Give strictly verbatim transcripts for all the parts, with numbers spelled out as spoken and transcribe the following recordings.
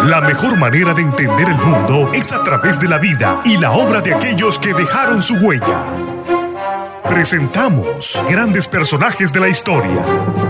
La mejor manera de entender el mundo es a través de la vida y la obra de aquellos que dejaron su huella. Presentamos grandes personajes de la historia.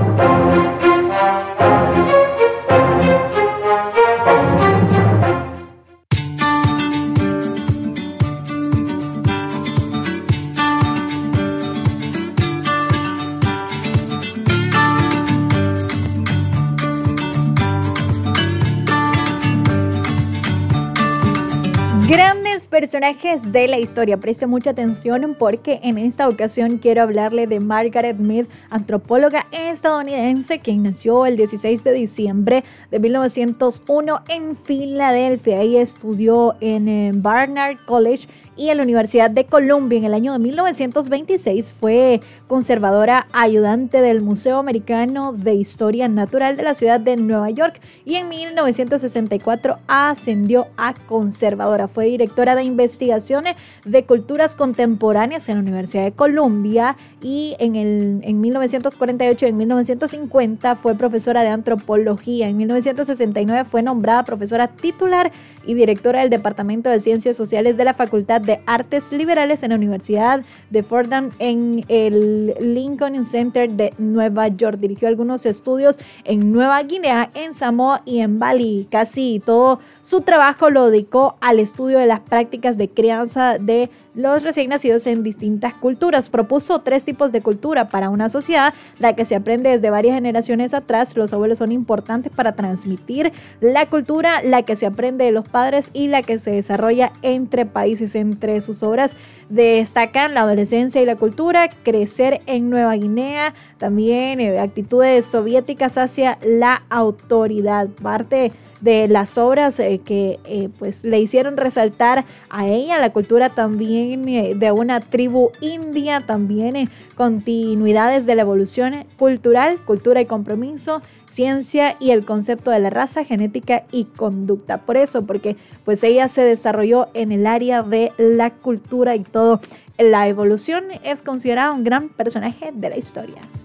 Grandes personajes de la historia. Preste mucha atención porque en esta ocasión quiero hablarle de Margaret Mead, antropóloga estadounidense que nació el dieciséis de diciembre de mil novecientos uno en Filadelfia. Ella estudió en Barnard College y en la Universidad de Columbia. En el año de mil novecientos veintiséis fue conservadora ayudante del Museo Americano de Historia Natural de la ciudad de Nueva York y en mil novecientos sesenta y cuatro ascendió a conservadora. Fue directora de investigaciones de culturas contemporáneas en la Universidad de Columbia y en, el, en mil novecientos cuarenta y ocho y en mil novecientos cincuenta fue profesora de antropología. En mil novecientos sesenta y nueve fue nombrada profesora titular y directora del Departamento de Ciencias Sociales de la Facultad de Artes Liberales en la Universidad de Fordham en el Lincoln Center de Nueva York. Dirigió algunos estudios en Nueva Guinea, en Samoa y en Bali. Casi todo su trabajo lo dedicó al estudio de las prácticas de crianza de los recién nacidos en distintas culturas. Propuso tres tipos de cultura para una sociedad: la que se aprende desde varias generaciones atrás, los abuelos son importantes para transmitir la cultura; la que se aprende de los padres; y la que se desarrolla entre países. Entre sus obras destacan La adolescencia y la cultura, Crecer en Nueva Guinea, también eh, actitudes soviéticas hacia la autoridad. Parte de las obras eh, que eh, pues le hicieron resaltar a ella la cultura también eh, de una tribu india, también eh, continuidades de la evolución cultural, cultura y compromiso, ciencia y el concepto de la raza, genética y conducta. Por eso, porque pues ella se desarrolló en el área de la cultura y todo. La evolución, es considerada un gran personaje de la historia.